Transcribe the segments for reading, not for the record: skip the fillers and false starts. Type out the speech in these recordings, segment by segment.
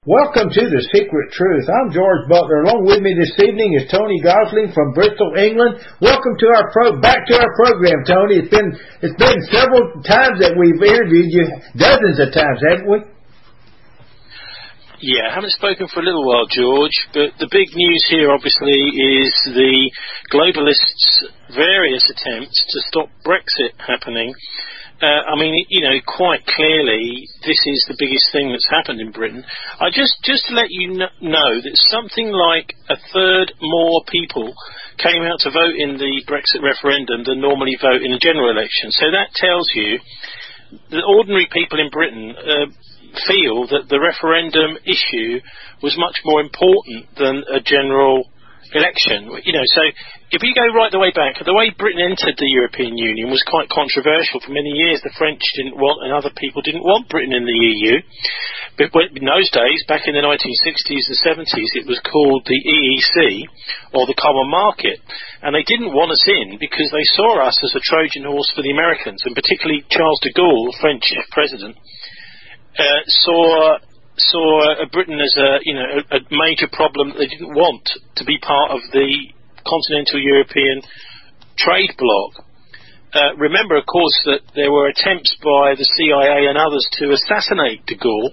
Welcome to The Secret Truth. I'm George Butler. Along with me this evening is Tony Gosling from Bristol, England. Welcome to back to our program, Tony. It's been several times that we've interviewed you, dozens of times, haven't we? Yeah, I haven't spoken for a little while, George, but the big news here, obviously, is the globalists' various attempts to stop Brexit happening. Quite clearly, this is the biggest thing that's happened in Britain. Just to let you know that something like a third more people came out to vote in the Brexit referendum than normally vote in a general election. So that tells you that ordinary people in Britain feel that the referendum issue was much more important than a general election. So if you go right the way back, the way Britain entered the European Union was quite controversial. For many years, the French didn't want, and other people didn't want Britain in the EU. But in those days, back in the 1960s and 70s, it was called the EEC, or the Common Market. And they didn't want us in because they saw us as a Trojan horse for the Americans, and particularly Charles de Gaulle, the French president, saw Britain as a major problem that they didn't want to be part of the continental European trade bloc. Remember, of course, that there were attempts by the CIA and others to assassinate de Gaulle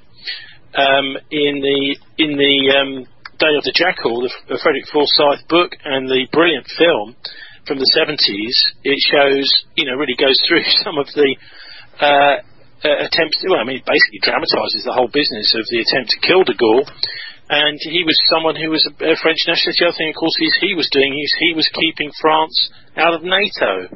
in the Day of the Jackal, the Frederick Forsyth book, and the brilliant film from the 70s. It shows, really goes through some of the attempts. Basically dramatises the whole business of the attempt to kill de Gaulle. And he was someone who was a French nationalist. The other thing, of course, he was keeping France out of NATO.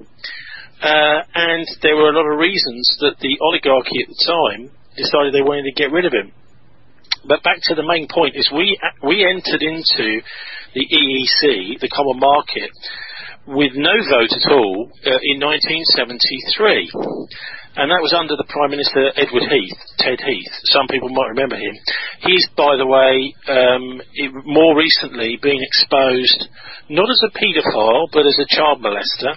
And there were a lot of reasons that the oligarchy at the time decided they wanted to get rid of him. But back to the main point is we entered into the EEC, the Common Market, with no vote at all in 1973. And that was under the Prime Minister Ted Heath. Some people might remember him. He's, by the way, more recently been exposed not as a paedophile, but as a child molester.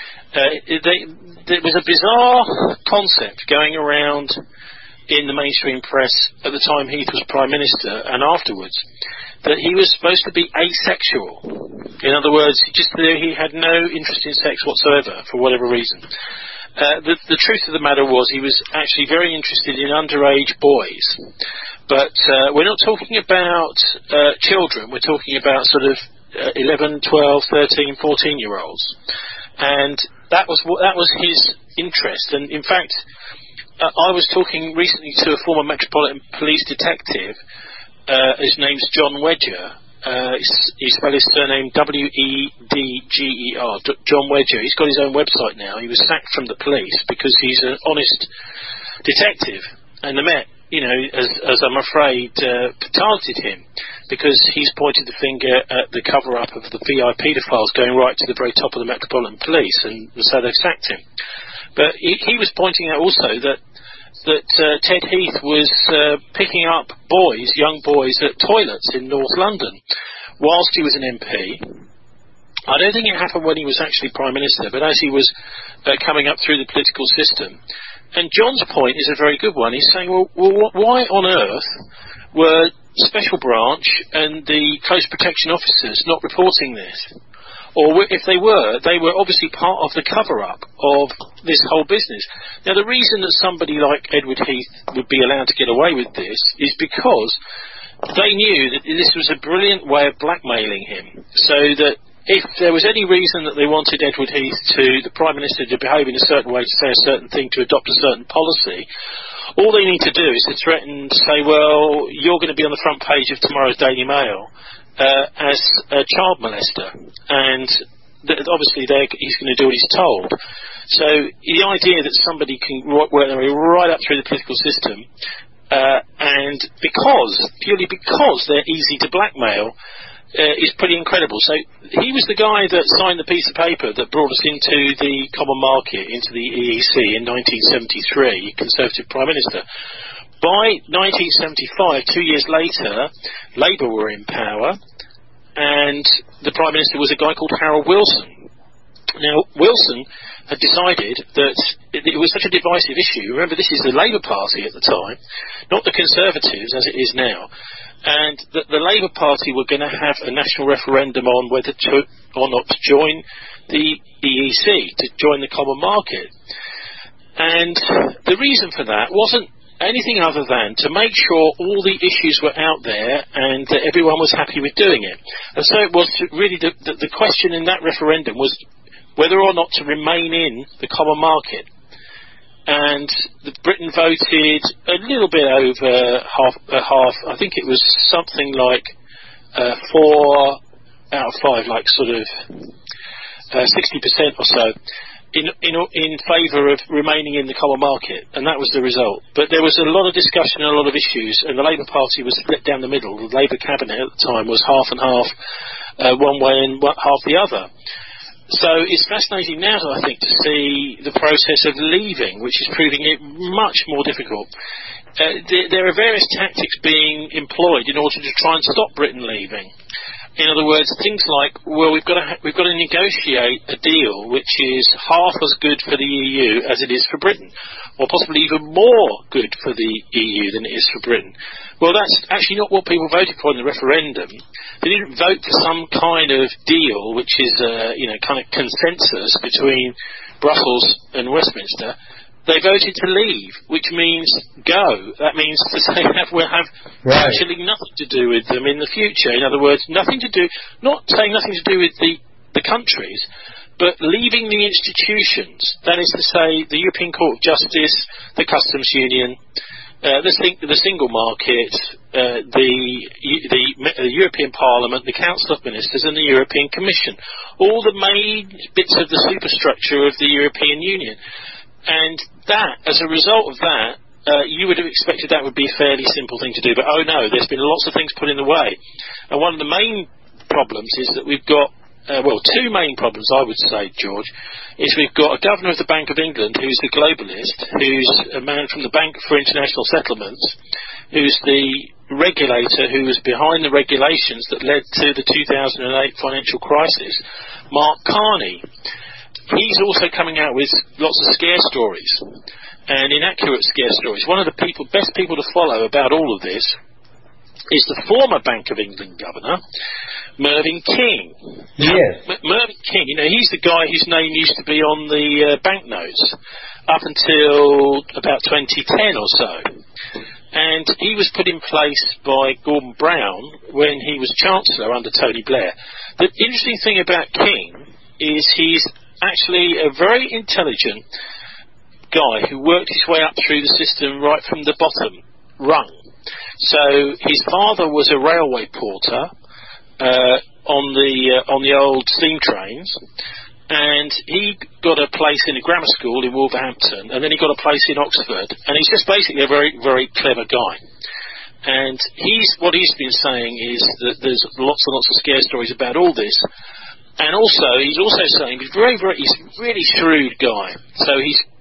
There was a bizarre concept going around in the mainstream press at the time Heath was Prime Minister and afterwards, that he was supposed to be asexual. In other words, he had no interest in sex whatsoever, for whatever reason. The truth of the matter was he was actually very interested in underage boys. But we're not talking about children. We're talking about sort of 11, 12, 13, 14-year-olds. And that was his interest. And, in fact, I was talking recently to a former Metropolitan Police detective. His name's John Wedger. He spelled his surname Wedger, John Wedger. He's got his own website now. He was sacked from the police because he's an honest detective, and the Met, as I'm afraid, targeted him because he's pointed the finger at the cover-up of the VI paedophiles going right to the very top of the Metropolitan Police, and so they've sacked him. But he was pointing out also that Ted Heath was picking up young boys at toilets in North London whilst he was an MP. I don't think it happened when he was actually Prime Minister, but as he was coming up through the political system. And John's point is a very good one. He's saying, well, why on earth were Special Branch and the Close Protection Officers not reporting this? Or if they were obviously part of the cover-up of this whole business. Now, the reason that somebody like Edward Heath would be allowed to get away with this is because they knew that this was a brilliant way of blackmailing him. So that if there was any reason that they wanted Edward Heath the Prime Minister, to behave in a certain way, to say a certain thing, to adopt a certain policy, all they need to do is to threaten to say, well, you're going to be on the front page of tomorrow's Daily Mail as a child molester, and obviously he's going to do what he's told. So the idea that somebody can work their way right up through the political system, and purely because they're easy to blackmail, is pretty incredible. So he was the guy that signed the piece of paper that brought us into the Common Market, into the EEC in 1973, Conservative Prime Minister. By 1975, 2 years later, Labour were in power, and the Prime Minister was a guy called Harold Wilson. Now, Wilson had decided that it was such a divisive issue. Remember, this is the Labour Party at the time, not the Conservatives, as it is now. and that the Labour Party were going to have a national referendum on whether or not to join the EEC, to join the common market. And the reason for that wasn't anything other than to make sure all the issues were out there and that everyone was happy with doing it. And so it was really the question in that referendum was whether or not to remain in the common market. And Britain voted a little bit over half. I think it was something like 4 out of 5, like sort of 60% or so, in favour of remaining in the common market, and that was the result. But there was a lot of discussion and a lot of issues, and the Labour Party was split down the middle. The Labour cabinet at the time was half and half, one way and half the other. So it's fascinating now, I think, to see the process of leaving, which is proving it much more difficult. There are various tactics being employed in order to try and stop Britain leaving. In other words, things like, well, we've got to negotiate a deal which is half as good for the EU as it is for Britain, or possibly even more good for the EU than it is for Britain. Well, that's actually not what people voted for in the referendum. They didn't vote for some kind of deal which is, kind of consensus between Brussels and Westminster. They voted to leave, which means go. That means to say we'll have actually nothing to do with them in the future. In other words, not saying nothing to do with the countries, but leaving the institutions. That is to say, the European Court of Justice, the Customs Union, the single market, the European Parliament, the Council of Ministers, and the European Commission. All the main bits of the superstructure of the European Union. And that, as a result of that, you would have expected that would be a fairly simple thing to do. But, oh no, there's been lots of things put in the way. And one of the main problems is that we've got, two main problems, I would say, George, is we've got a governor of the Bank of England who's a globalist, who's a man from the Bank for International Settlements, who's the regulator who was behind the regulations that led to the 2008 financial crisis, Mark Carney. He's also coming out with lots of scare stories and inaccurate scare stories. One of the best people to follow about all of this is the former Bank of England governor, Mervyn King. Yes. Mervyn King, he's the guy whose name used to be on the banknotes up until about 2010 or so. And he was put in place by Gordon Brown when he was Chancellor under Tony Blair. The interesting thing about King is he's actually a very intelligent guy who worked his way up through the system right from the bottom rung. So his father was a railway porter on the old steam trains, and he got a place in a grammar school in Wolverhampton, and then he got a place in Oxford, and he's just basically a very, very clever guy. And what he's been saying is that there's lots and lots of scare stories about all this. And also, he's also saying he's he's a really shrewd guy. So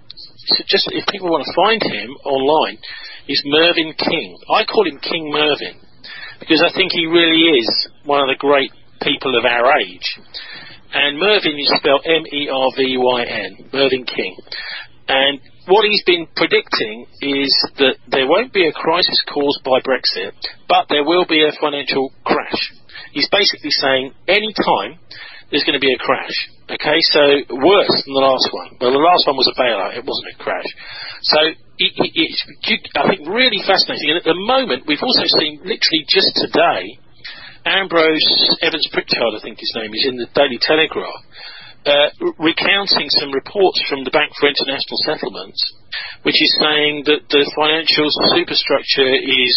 if people want to find him online, he's Mervyn King. I call him King Mervyn because I think he really is one of the great people of our age. And Mervyn is spelled Mervyn, Mervyn King. And what he's been predicting is that there won't be a crisis caused by Brexit, but there will be a financial crash. He's basically saying any time there's going to be a crash. Okay, so worse than the last one. Well, the last one was a bailout. It wasn't a crash. So it's, I think, really fascinating. And at the moment, we've also seen, literally just today, Ambrose Evans-Pritchard, I think his name is, in the Daily Telegraph, recounting some reports from the Bank for International Settlements, which is saying that the financial superstructure is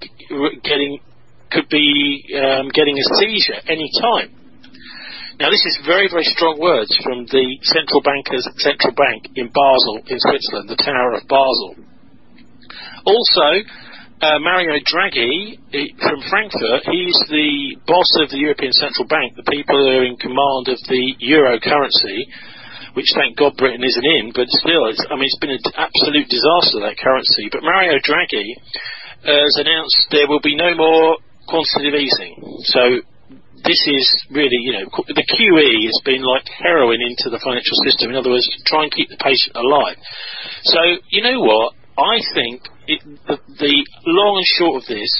could be getting a seizure any time. Now, this is very, very strong words from the central bank in Basel, in Switzerland, the Tower of Basel. Also, Mario Draghi from Frankfurt, he's the boss of the European Central Bank, the people who are in command of the euro currency, which thank God Britain isn't in, but still, it's been an absolute disaster, that currency. But Mario Draghi has announced there will be no more quantitative easing. So this is really, the QE has been like heroin into the financial system. In other words, try and keep the patient alive. So, you know what? I think the long and short of this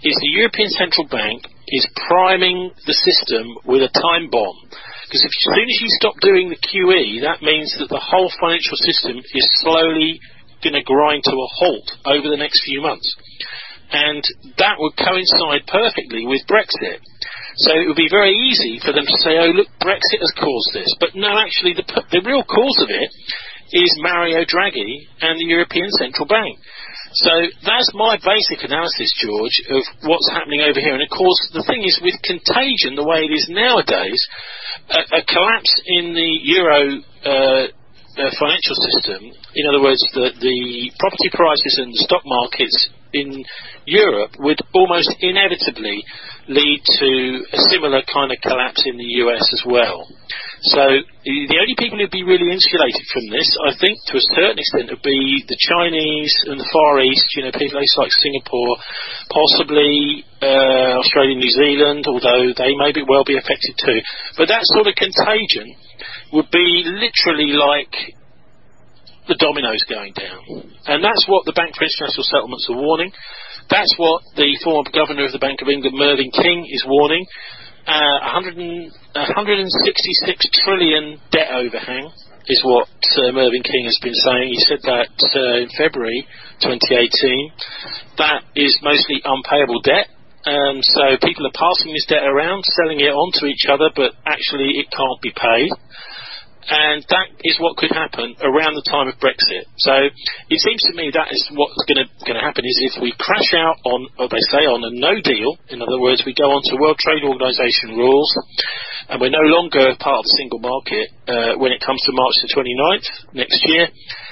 is the European Central Bank is priming the system with a time bomb. Because as soon as you stop doing the QE, that means that the whole financial system is slowly going to grind to a halt over the next few months. And that would coincide perfectly with Brexit. So it would be very easy for them to say, oh, look, Brexit has caused this. But no, actually, the real cause of it is Mario Draghi and the European Central Bank. So that's my basic analysis, George, of what's happening over here. And, of course, the thing is, with contagion, the way it is nowadays, a collapse in the euro financial system, in other words, the property prices and the stock markets in Europe would almost inevitably lead to a similar kind of collapse in the US as well. So the only people who'd be really insulated from this, I think, to a certain extent, would be the Chinese and the Far East, places like Singapore, possibly Australia, New Zealand, although they may well be affected too. But that sort of contagion would be literally like the dominoes going down. And that's what the Bank for International Settlements are warning. That's what the former governor of the Bank of England, Mervyn King, is warning. 166 trillion debt overhang is what Mervyn King has been saying. He said that in February 2018. That is mostly unpayable debt. So people are passing this debt around, selling it on to each other, but actually it can't be paid. And that is what could happen around the time of Brexit. So it seems to me that is what's going to happen, is if we crash out on, or they say, on a no deal, in other words, we go on to World Trade Organization rules, and we're no longer part of the single market when it comes to March the 29th next year,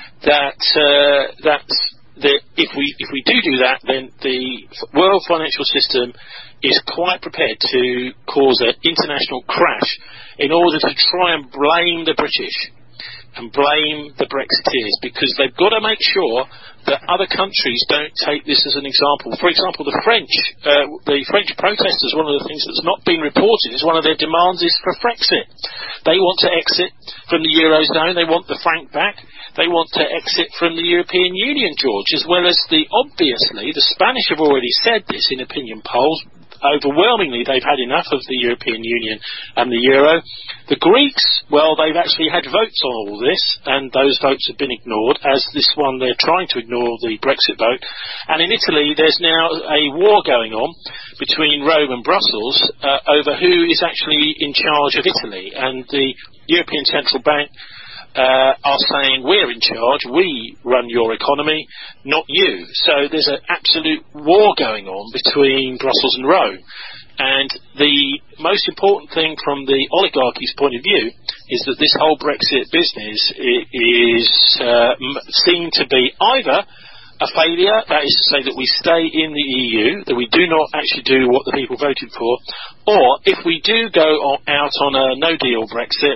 if we do that, then the world financial system is quite prepared to cause an international crash in order to try and blame the British and blame the Brexiteers, because they've got to make sure that other countries don't take this as an example. For example, the French protesters, one of the things that's not been reported is one of their demands is for Frexit. They want to exit from the Eurozone, they want the franc back, they want to exit from the European Union, George, as well as obviously, the Spanish have already said this in opinion polls. Overwhelmingly, they've had enough of the European Union and the Euro. The Greeks, well, they've actually had votes on all this, and those votes have been ignored, as this one, they're trying to ignore the Brexit vote. And in Italy, there's now a war going on between Rome and Brussels over who is actually in charge of Italy. And the European Central Bank are saying, we're in charge, we run your economy, not you. So there's an absolute war going on between Brussels and Rome. And the most important thing from the oligarchy's point of view is that this whole Brexit business is seen to be either a failure, that is to say that we stay in the EU, that we do not actually do what the people voted for, or if we do go out on a no-deal Brexit,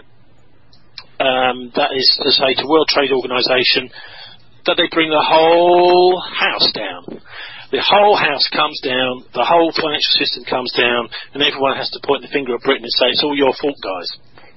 that is to say to World Trade Organization, that they bring the whole house down. The whole house comes down, the whole financial system comes down, and everyone has to point the finger at Britain and say, it's all your fault, guys.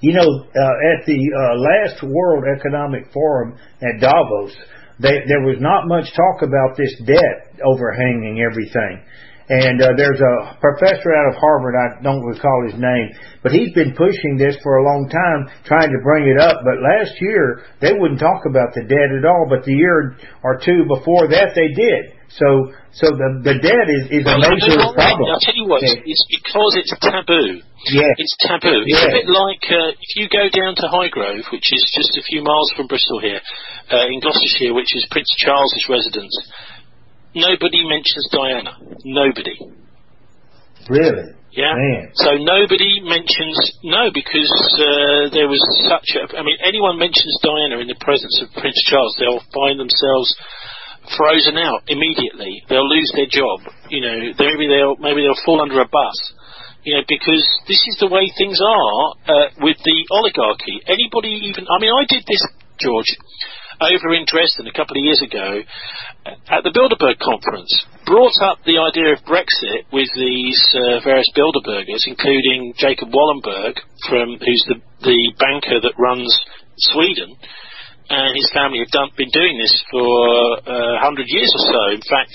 At the last World Economic Forum at Davos, there was not much talk about this debt overhanging everything. And there's a professor out of Harvard, I don't recall his name, but he's been pushing this for a long time, trying to bring it up. But last year, they wouldn't talk about the debt at all, but the year or two before that, they did. So the debt is a major problem. I'll tell you what, it's because it's taboo. Yeah. It's taboo. It's a bit like if you go down to Highgrove, which is just a few miles from Bristol here, in Gloucestershire, which is Prince Charles's residence. Nobody mentions Diana. Nobody. Really? Yeah. Man. So nobody mentions, because there was anyone mentions Diana in the presence of Prince Charles, they'll find themselves frozen out immediately. They'll lose their job. Maybe they'll fall under a bus. Because this is the way things are with the oligarchy. Anybody I did this, George, over in Dresden a couple of years ago at the Bilderberg conference, brought up the idea of Brexit with these various Bilderbergers, including Jacob Wallenberg, who's the banker that runs Sweden, and his family have been doing this for 100 years or so. In fact,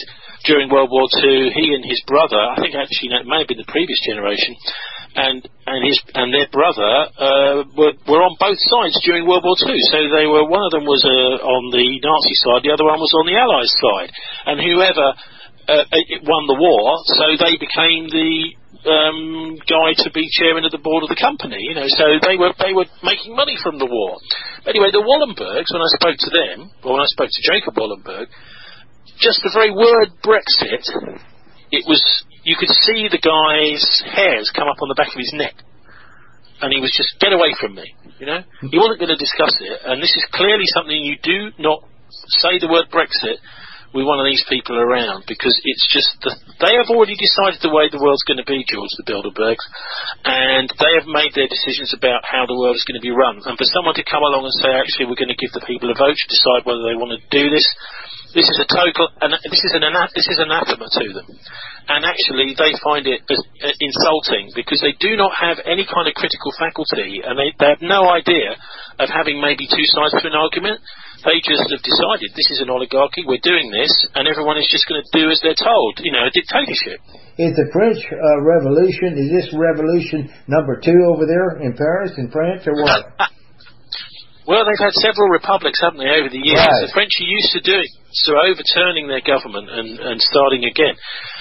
during World War II, he and his brother, I think actually it may have been the previous generation, and their brother were on both sides during World War II. So they were, one of them was on the Nazi side, the other one was on the Allies side, and whoever won the war, so they became the guy to be chairman of the board of the company, so they were making money from the war. But anyway, the Wallenbergs, when I spoke to them, or when I spoke to Jacob Wallenberg, just the very word Brexit, it was, you could see the guy's hairs come up on the back of his neck, and he was just, get away from me, he wasn't going to discuss it. And this is clearly something, you do not say the word Brexit with one of these people around, because it's just they have already decided the way the world's going to be, George, the Bilderbergs, and they have made their decisions about how the world is going to be run. And for someone to come along and say, actually, we're going to give the people a vote to decide whether they want to do this, this is a total, and this is anathema to them. And actually, they find it insulting, because they do not have any kind of critical faculty, and they have no idea of having maybe two sides to an argument. They just have decided this is an oligarchy, we're doing this, and everyone is just going to do as they're told. A dictatorship. Is the French Revolution, is this revolution number 2 over there in Paris, in France, or what? Well, they've had several republics, haven't they, over the years? Right. The French are used to doing, so overturning their government and starting again.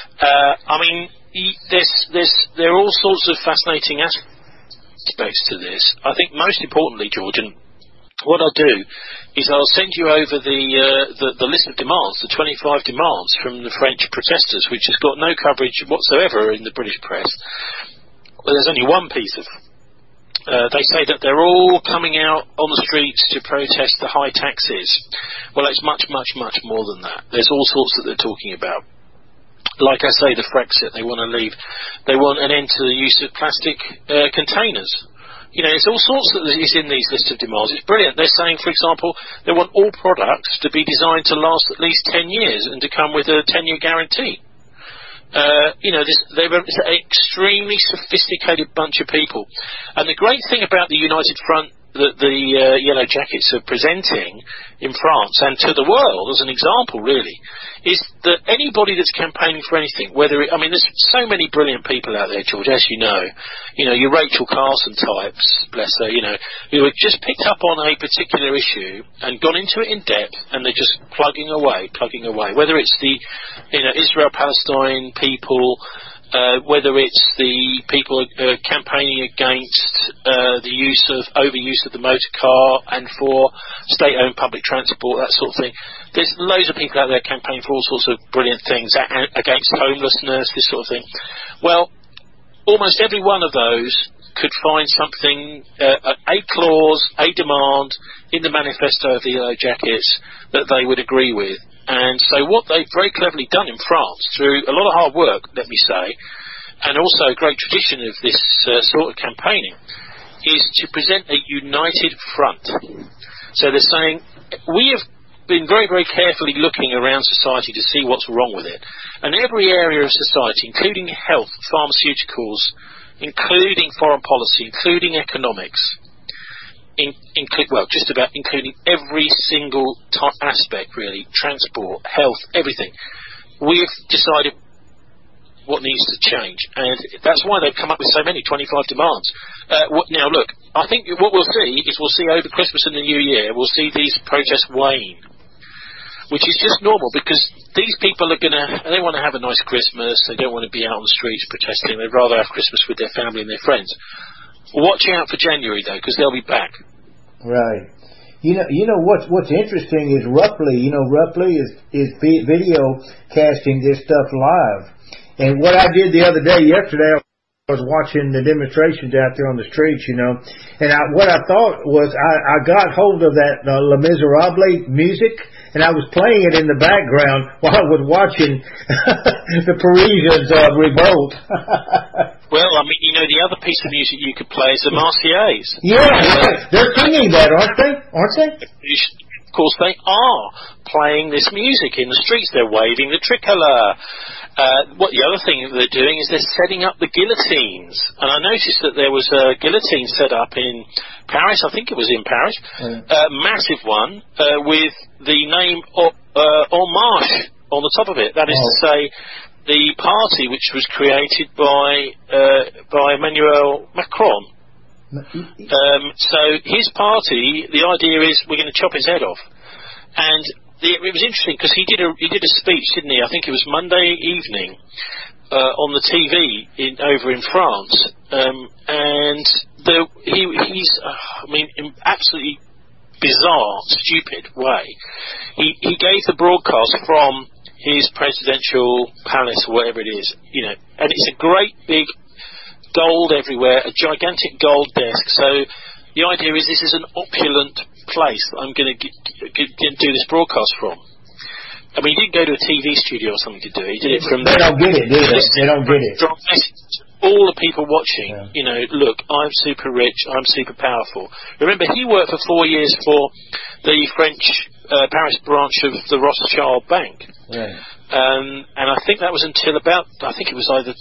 There are all sorts of fascinating aspects to this. I think most importantly, George, and what I'll do is I'll send you over the list of demands, the 25 demands from the French protesters, which has got no coverage whatsoever in the British press. Well, there's only one piece of... they say that they're all coming out on the streets to protest the high taxes. Well, it's much, much, much more than that. There's all sorts that they're talking about. Like I say, the Frexit, they want to leave. They want an end to the use of plastic containers. There's all sorts that is in these lists of demands. It's brilliant. They're saying, for example, they want all products to be designed to last at least 10 years and to come with a 10-year guarantee. They're an extremely sophisticated bunch of people. And the great thing about the United Front that the Yellow Jackets are presenting in France and to the world as an example, really, is that anybody that's campaigning for anything, there's so many brilliant people out there, George, as you know, your Rachel Carson types, bless her, who have just picked up on a particular issue and gone into it in depth, and they're just plugging away, whether it's the, Israel-Palestine people, whether it's the people campaigning against the overuse of the motor car and for state-owned public transport, that sort of thing. There's loads of people out there campaigning for all sorts of brilliant things, against homelessness, this sort of thing. Well, almost every one of those could find something, a clause, a demand in the manifesto of the Yellow Jackets that they would agree with. And so what they've very cleverly done in France, through a lot of hard work, let me say, and also a great tradition of this sort of campaigning, is to present a united front. So they're saying, we have been very, very carefully looking around society to see what's wrong with it. And every area of society, including health, pharmaceuticals, including foreign policy, including economics, including every single aspect, really, transport, health, everything. We've decided what needs to change, and that's why they've come up with so many 25 demands. Now, look, I think what we'll see is over Christmas and the New Year, we'll see these protests wane, which is just normal, because these people they want to have a nice Christmas. They don't want to be out on the streets protesting. They'd rather have Christmas with their family and their friends. Watch out for January, though, because they'll be back. Right. What's interesting is Rupley. Rupley is video casting this stuff live. And what I did yesterday, I was watching the demonstrations out there on the streets, and what I thought was I got hold of that Les Miserables music, and I was playing it in the background while I was watching the Parisians revolt. Well, the other piece of music you could play is the Marseillaise. Yeah, they're singing that, aren't they? Of course, they are playing this music in the streets. They're waving the tricolour. The other thing that they're doing is they're setting up the guillotines. And I noticed that there was a guillotine set up in Paris. I think it was in Paris. A massive one with the name En Marche on the top of it. That is to say, the party which was created by Emmanuel Macron. So his party, the idea is we're going to chop his head off. And it was interesting because he did a speech, didn't he? I think it was Monday evening on the TV over in France, and he's in absolutely bizarre, stupid way. He gave the broadcast from his presidential palace or whatever it is, and it's a great big gold everywhere, a gigantic gold desk. So the idea is this is an opulent place that I'm going to do this broadcast from. I mean, he didn't go to a TV studio or something to do it. He did it from... They don't get it, do they? They don't get it. All the people watching, look, I'm super rich, I'm super powerful. Remember, he worked for 4 years for the French Paris branch of the Rothschild Bank. Right. And I think that was until it was about 2008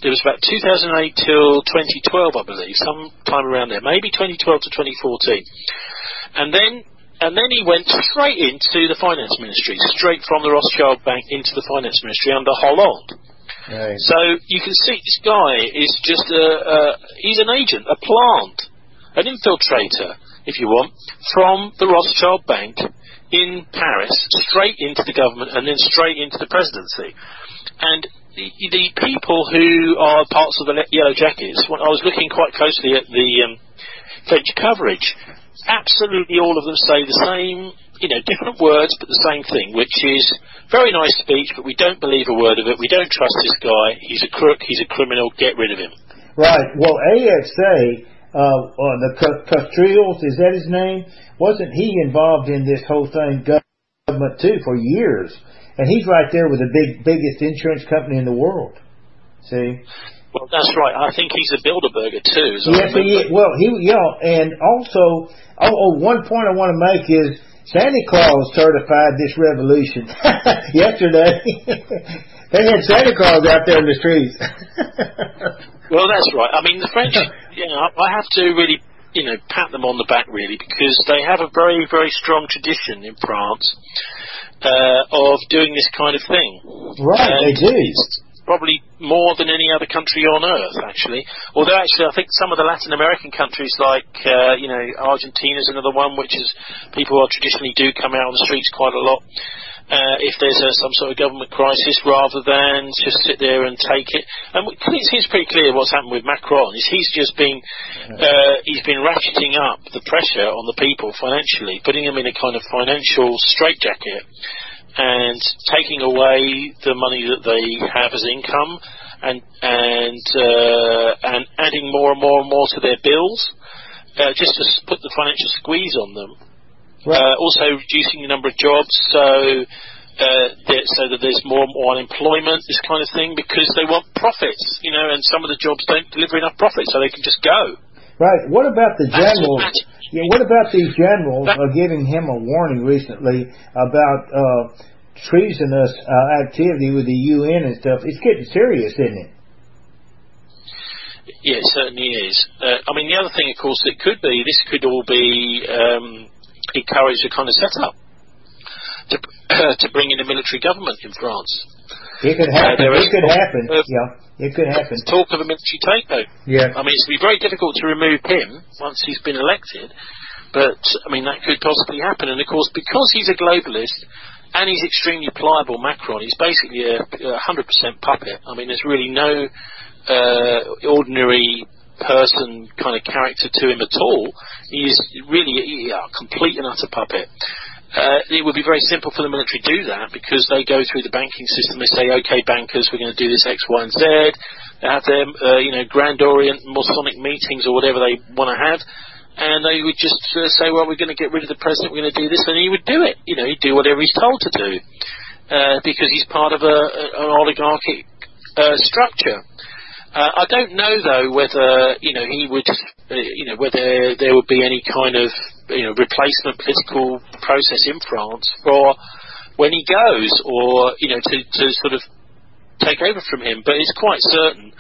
till 2012, I believe, sometime around there, maybe 2012 to 2014. And then he went straight into the finance ministry, straight from the Rothschild Bank into the finance ministry under Hollande. Right. So you can see this guy is just he's an agent, a plant, an infiltrator, if you want, from the Rothschild Bank in Paris, straight into the government and then straight into the presidency. And the people who are parts of the Yellow Jackets, when I was looking quite closely at the French coverage, absolutely all of them say the same, different words, but the same thing, which is very nice speech, but we don't believe a word of it. We don't trust this guy. He's a crook. He's a criminal. Get rid of him. Right. Well, AXA, the Castriles, is that his name? Wasn't he involved in this whole thing, government too, for years? And he's right there with the biggest insurance company in the world. See? Well, that's right. I think he's a Bilderberger too. Yes, he is. Well, and also, one point I want to make is Santa Claus certified this revolution yesterday. They had Santa Claus out there in the streets. Well, that's right. I mean, the French, I have to really, pat them on the back, really, because they have a very, very strong tradition in France of doing this kind of thing. Right, they do. Probably more than any other country on earth, actually. Although, actually, I think some of the Latin American countries, like, Argentina's another one, which is people who traditionally do come out on the streets quite a lot. If there's some sort of government crisis, rather than just sit there and take it. And it seems pretty clear what's happened with Macron is he's just been ratcheting up the pressure on the people financially, putting them in a kind of financial straitjacket and taking away the money that they have as income and adding more and more and more to their bills, just to put the financial squeeze on them. Right. Also reducing the number of jobs, so that there's more and more unemployment, this kind of thing, because they want profits, and some of the jobs don't deliver enough profit, so they can just go. Right. What about the generals? What about these generals giving him a warning recently about treasonous activity with the UN and stuff? It's getting serious, isn't it? Yeah, it certainly is. I mean, the other thing, of course, this could all be encourage a kind of setup to bring in a military government in France. It could happen. It could happen. It could happen. Talk of a military takeover. Yeah. I mean, it's going to be very difficult to remove him once he's been elected, but I mean that could possibly happen. And of course, because he's a globalist and he's extremely pliable, Macron, he's basically a 100% puppet. I mean, there's really no ordinary person kind of character to him at all. He's really a complete and utter puppet. It would be very simple for the military to do that because they go through the banking system. They say, okay, bankers, we're going to do this X, Y, and Z. They have their, Grand Orient Masonic meetings or whatever they want to have. And they would just say, well, we're going to get rid of the president, we're going to do this, and he would do it. He'd do whatever he's told to do because he's part of an oligarchic structure. I don't know though whether he would, whether there would be any kind of replacement political process in France for when he goes, or to sort of take over from him. But it's quite certain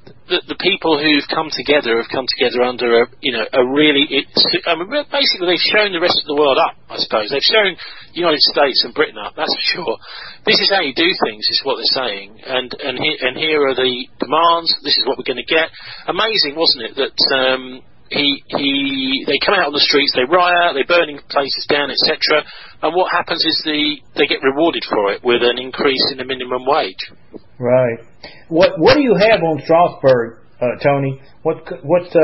the people who've come together under basically they've shown the rest of the world up, I suppose. They've shown the United States and Britain up, that's for sure. This is how you do things, is what they're saying. And here are the demands, this is what we're going to get. Amazing, wasn't it, that they come out on the streets, they riot, they're burning places down, etc. And what happens is they get rewarded for it with an increase in the minimum wage. Right. What do you have on Strasbourg, Tony? Some of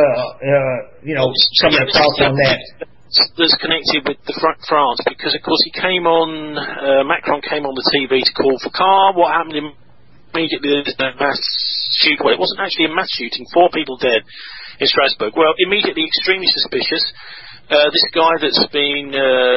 your thoughts on that? That's connected with France, because of course Macron came on the TV to call for calm. What happened immediately? There's a mass shooting. Well, it wasn't actually a mass shooting. 4 people dead in Strasbourg. Well, immediately extremely suspicious. This guy that's been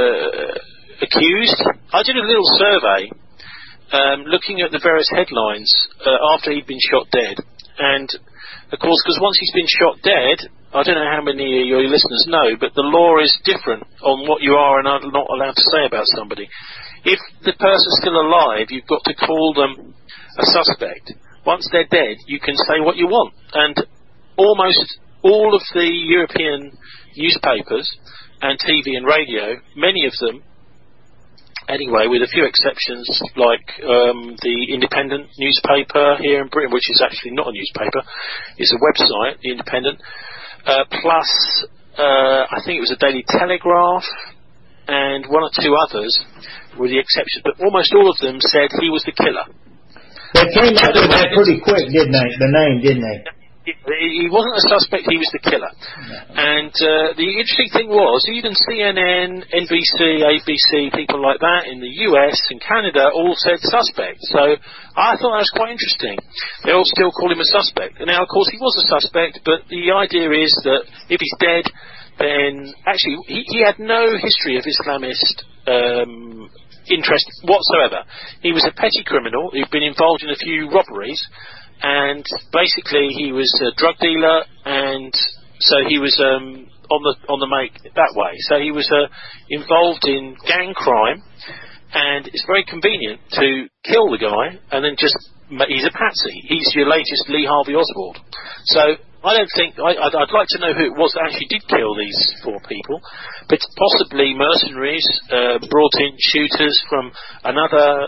accused. I did a little survey. Looking at the various headlines after he'd been shot dead. And, of course, because once he's been shot dead, I don't know how many of your listeners know, but the law is different on what you are and are not allowed to say about somebody. If the person's still alive, you've got to call them a suspect. Once they're dead, you can say what you want. And almost all of the European newspapers and TV and radio, many of them, anyway, with a few exceptions, like the Independent newspaper here in Britain, which is actually not a newspaper, it's a website, The Independent, plus I think it was a Daily Telegraph, and 1 or 2 others were the exceptions, but almost all of them said he was the killer. They came up with that pretty quick, didn't they? He wasn't a suspect, he was the killer. No. And the interesting thing was, even CNN, NBC, ABC, people like that in the US and Canada all said suspect. So I thought that was quite interesting. They all still call him a suspect. And now, of course, he was a suspect, but the idea is that if he's dead, then actually he had no history of Islamist interest whatsoever. He was a petty criminal who'd been involved in a few robberies. And basically, he was a drug dealer, and so he was on the make that way. So he was involved in gang crime, and it's very convenient to kill the guy, and then he's a patsy. He's your latest Lee Harvey Oswald. So I don't think I'd like to know who it was that actually did kill these 4 people, but possibly mercenaries, brought in shooters from another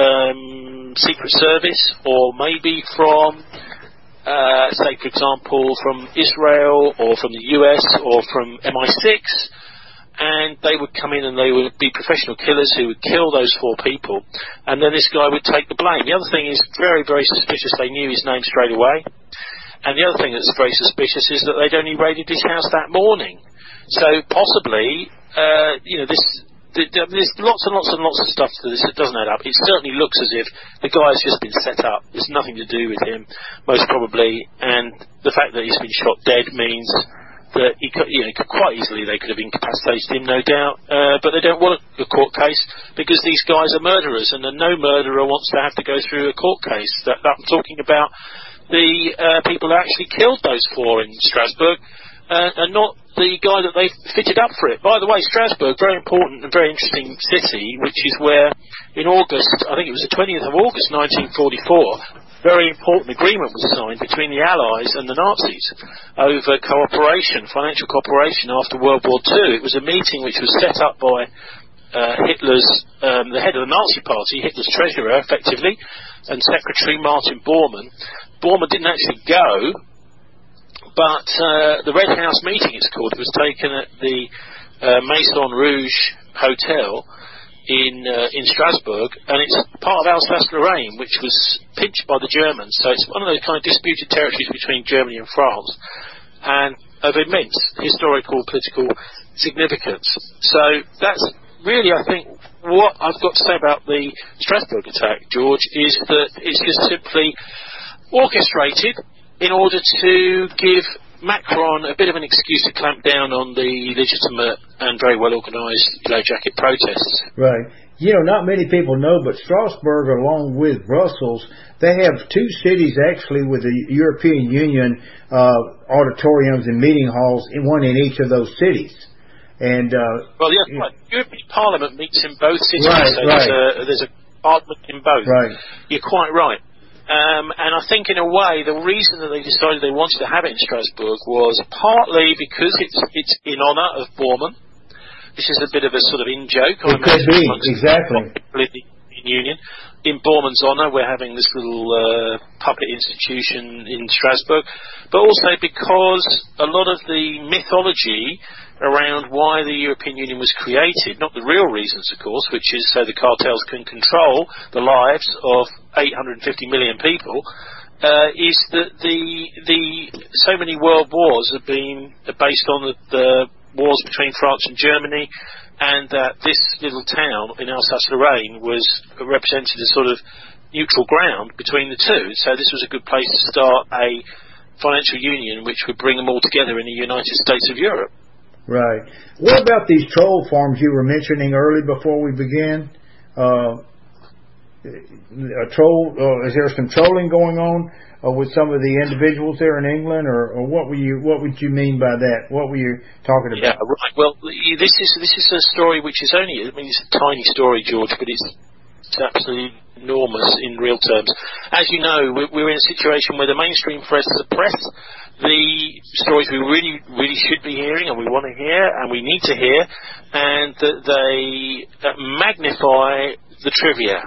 Secret Service, or maybe from, say, for example, from Israel, or from the US, or from MI6, and they would come in and they would be professional killers who would kill those 4 people, and then this guy would take the blame. The other thing is very, very suspicious. They knew his name straight away, and the other thing that's very suspicious is that they'd only raided his house that morning. So possibly, there's lots and lots and lots of stuff to this that doesn't add up. It certainly looks as if the guy's just been set up. There's nothing to do with him, most probably, and the fact that he's been shot dead means that he could quite easily, they could have incapacitated him, no doubt, but they don't want a court case because these guys are murderers, and no murderer wants to have to go through a court case. I'm talking about the people who actually killed those 4 in Strasbourg, and not the guy that they fitted up for it. By the way, Strasbourg, very important and very interesting city, which is where in August, I think it was the 20th of August 1944, very important agreement was signed between the Allies and the Nazis over cooperation, financial cooperation after World War II. It was a meeting which was set up by Hitler's, the head of the Nazi Party, Hitler's treasurer, effectively, and Secretary Martin Bormann. Bormann didn't actually go, but the Red House meeting, it's called, was taken at the Maison Rouge Hotel in Strasbourg, and it's part of Alsace-Lorraine, which was pinched by the Germans. So it's one of those kind of disputed territories between Germany and France, and of immense historical, political significance. So that's really, I think, what I've got to say about the Strasbourg attack, George, is that it's just simply orchestrated in order to give Macron a bit of an excuse to clamp down on the legitimate and very well organised Yellow Jacket protests. Right. Not many people know, but Strasbourg, along with Brussels, they have 2 cities actually with the European Union auditoriums and meeting halls, one in each of those cities. And right. European Parliament meets in both cities, right, so there's a parliament in both. Right. You're quite right. And I think, in a way, the reason that they decided they wanted to have it in Strasbourg was partly because it's in honour of Bormann. This is a bit of a sort of in-joke. It could be, exactly. In Union. In Bormann's honour, we're having this little puppet institution in Strasbourg, but also because a lot of the mythology around why the European Union was created, not the real reasons, of course, which is so the cartels can control the lives of 850 million people, is that so many world wars have been based on the wars between France and Germany, and that this little town in Alsace-Lorraine was represented as sort of neutral ground between the two. So this was a good place to start a financial union which would bring them all together in the United States of Europe. Right. What about these troll farms you were mentioning early before we began? Is there some trolling going on with some of the individuals there in England, or what would you mean by that? What were you talking about? Yeah, right. Well, this is a story which is only, I mean, it's a tiny story, George, but it's absolutely enormous in real terms. As you know, we're in a situation where the mainstream press suppress the stories we really, really should be hearing, and we want to hear, and we need to hear, and that they magnify the trivia.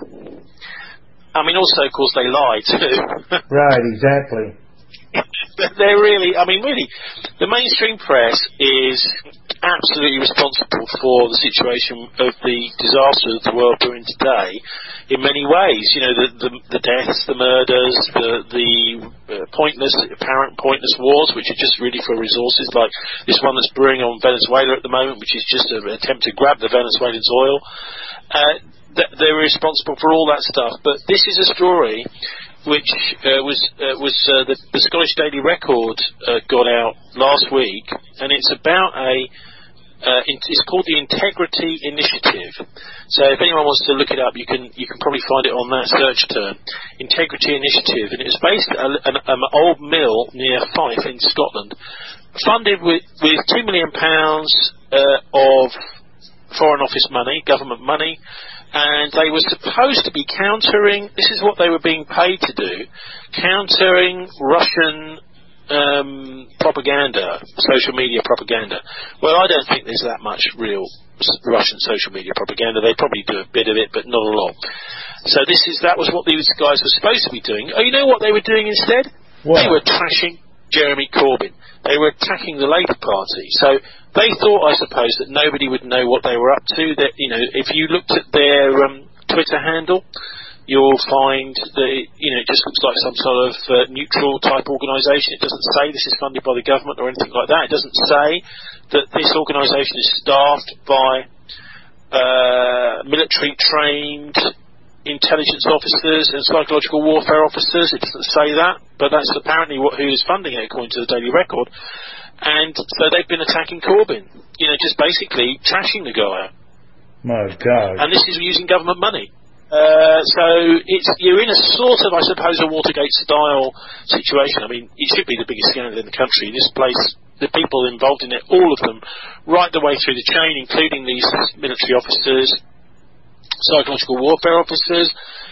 I mean, also, of course, they lie too. Right, exactly. They're really, I mean, really, the mainstream press is absolutely responsible for the situation of the disaster of the world we're in today in many ways. You know, the deaths, the murders, the apparent pointless wars, which are just really for resources, like this one that's brewing on Venezuela at the moment, which is just an attempt to grab the Venezuelans' oil. They're responsible for all that stuff. But this is a story which was the Scottish Daily Record got out last week, and it's about it's called the Integrity Initiative. So if anyone wants to look it up, you can probably find it on that search term, Integrity Initiative, and it's based at an old mill near Fife in Scotland, funded with £2 million of Foreign Office money, government money. And they were supposed to be countering, this is what they were being paid to do, countering Russian propaganda, social media propaganda. Well, I don't think there's that much real Russian social media propaganda. They probably do a bit of it, but not a lot. So that was what these guys were supposed to be doing. Oh, you know what they were doing instead? What? They were trashing Jeremy Corbyn. They were attacking the Labour Party. So they thought, I suppose, that nobody would know what they were up to. That, you know, if you looked at their Twitter handle, you'll find that it just looks like some sort of neutral type organisation. It doesn't say this is funded by the government or anything like that. It doesn't say that this organisation is staffed by military trained intelligence officers and psychological warfare officers. It doesn't say that, but that's apparently who is funding it, according to the Daily Record. And so they've been attacking Corbyn, just basically trashing the guy. My God. And this is using government money. So you're in a sort of, I suppose, a Watergate-style situation. I mean, it should be the biggest scandal in the country. This place, the people involved in it, all of them, right the way through the chain, including these military officers, psychological warfare officers,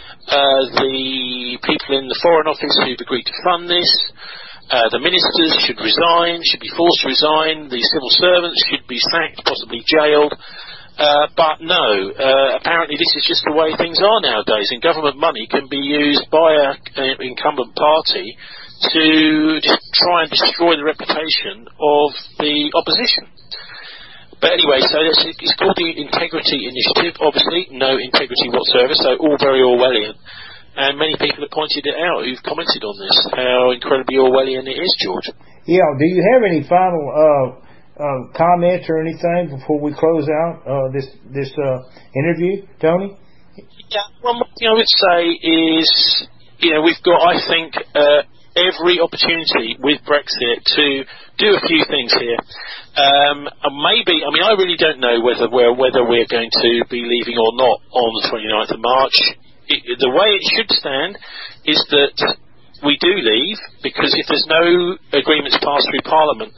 the people in the Foreign Office who've agreed to fund this, the ministers should be forced to resign, the civil servants should be sacked, possibly jailed. But no, apparently this is just the way things are nowadays, and government money can be used by an incumbent party to just try and destroy the reputation of the opposition. But anyway, so it's called the Integrity Initiative. Obviously, no integrity whatsoever, so all very Orwellian. And many people have pointed it out who've commented on this, how incredibly Orwellian it is, George. Yeah, do you have any final comments or anything before we close out this interview, Tony? Yeah, one thing I would say is, we've got, I think, every opportunity with Brexit to do a few things here. Maybe, I really don't know whether we're going to be leaving or not on the 29th of March. The way it should stand is that we do leave, because if there's no agreements passed through Parliament,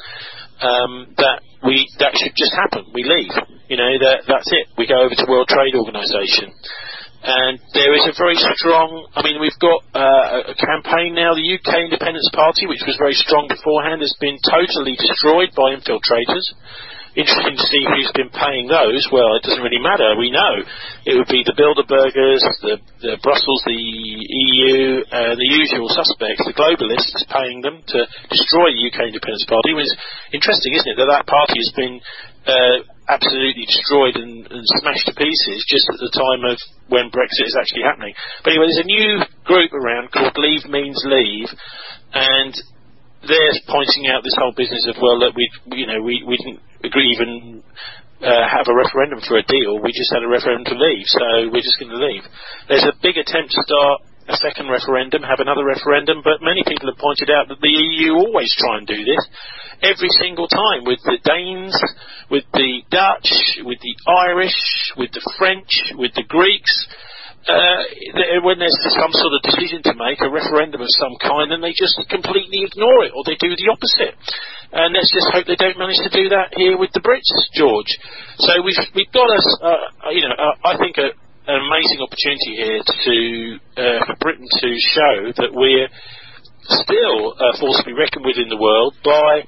that should just happen. We leave. That's it. We go over to World Trade Organisation. And there is a very strong, we've got a campaign now, the UK Independence Party, which was very strong beforehand, has been totally destroyed by infiltrators. Interesting to see who's been paying those. Well, it doesn't really matter. We know it would be the Bilderbergers, the Brussels, the EU, the usual suspects, the globalists paying them to destroy the UK Independence Party. It's interesting, isn't it, that party has been absolutely destroyed and smashed to pieces just at the time of when Brexit is actually happening. But anyway, there's a new group around called Leave Means Leave, and they're pointing out this whole business of, well, that we didn't agree even have a referendum for a deal. We just had a referendum to leave, so we're just going to leave. There's a big attempt to start a second referendum, have another referendum, but many people have pointed out that the EU always try and do this every single time, with the Danes, with the Dutch, with the Irish, with the French, with the Greeks. When there's some sort of decision to make, a referendum of some kind, then they just completely ignore it, or they do the opposite. And let's just hope they don't manage to do that here with the Brits, George. So we've got I think an amazing opportunity here for Britain to show that we're still a force to be reckoned with in the world by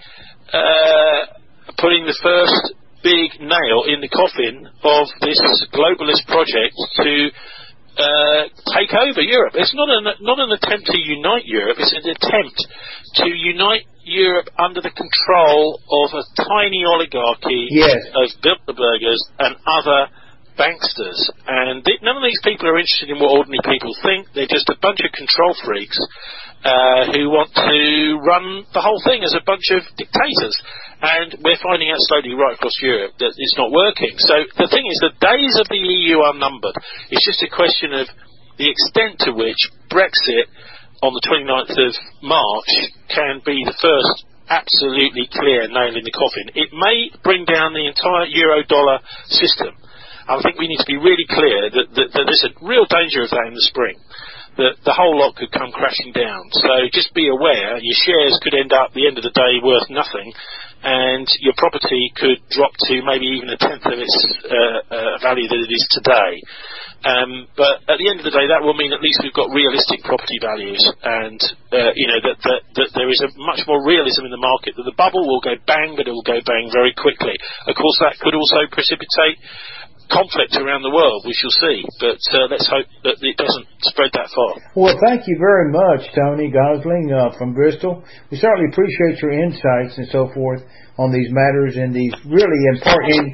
putting the first big nail in the coffin of this globalist project to take over Europe. It's not an attempt to unite Europe. It's an attempt to unite Europe under the control of a tiny oligarchy of Bilderbergers and other banksters. And none of these people are interested in what ordinary people think. They're just a bunch of control freaks who want to run the whole thing as a bunch of dictators. And we're finding out slowly right across Europe that it's not working. So the thing is, the days of the EU are numbered. It's just a question of the extent to which Brexit on the 29th of March can be the first absolutely clear nail in the coffin. It may bring down the entire euro-dollar system. I think we need to be really clear that there's a real danger of that in the spring. That the whole lot could come crashing down. So just be aware, your shares could end up at the end of the day worth nothing, and your property could drop to maybe even a tenth of its value that it is today. But at the end of the day, that will mean at least we've got realistic property values, and that there is a much more realism in the market, that the bubble will go bang, but it will go bang very quickly. Of course, that could also precipitate conflict around the world. We shall see, but let's hope that it doesn't spread that far. Well, thank you very much, Tony Gosling from Bristol. We certainly appreciate your insights and so forth on these matters and these really important.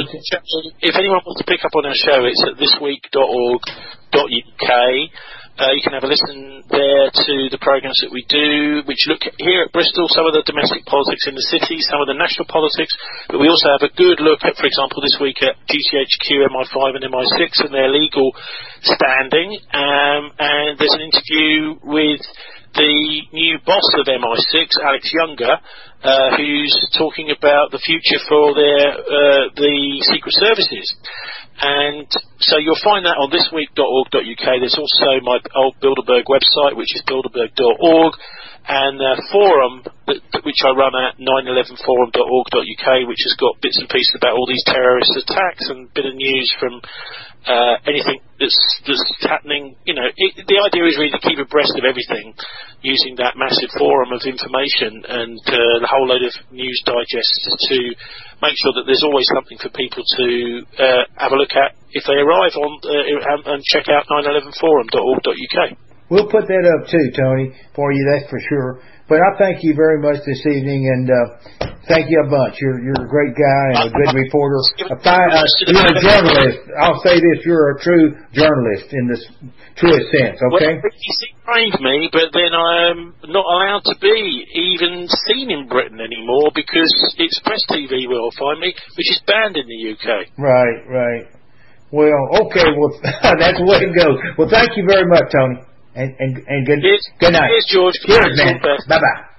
If anyone wants to pick up on our show, it's at thisweek.org.uk. You can have a listen there to the programmes that we do, which look here at Bristol, some of the domestic politics in the city, some of the national politics, but we also have a good look at, for example, this week at GCHQ, MI5 and MI6 and their legal standing, and there's an interview with the new boss of MI6, Alex Younger, who's talking about the future for the Secret Services. And so you'll find that on thisweek.org.uk. There's also my old Bilderberg website, which is bilderberg.org, and a forum which I run at 911forum.org.uk, which has got bits and pieces about all these terrorist attacks and a bit of news from anything that's happening. The idea is really to keep abreast of everything using that massive forum of information and the whole load of news digests to make sure that there's always something for people to have a look at if they arrive on and check out 911forum.org.uk. We'll put that up too, Tony, for you, that's for sure. But I thank you very much this evening, and thank you a bunch. You're a great guy and a good reporter. You're a journalist. I'll say this: you're a true journalist in this truest sense. Okay. Well, BBC trained me, but then I'm not allowed to be even seen in Britain anymore because Express TV will find me, which is banned in the UK. Right. Well, okay. Well, that's the way it goes. Well, thank you very much, Tony. And good night. Cheers, George. Cheers, man. Bye-bye.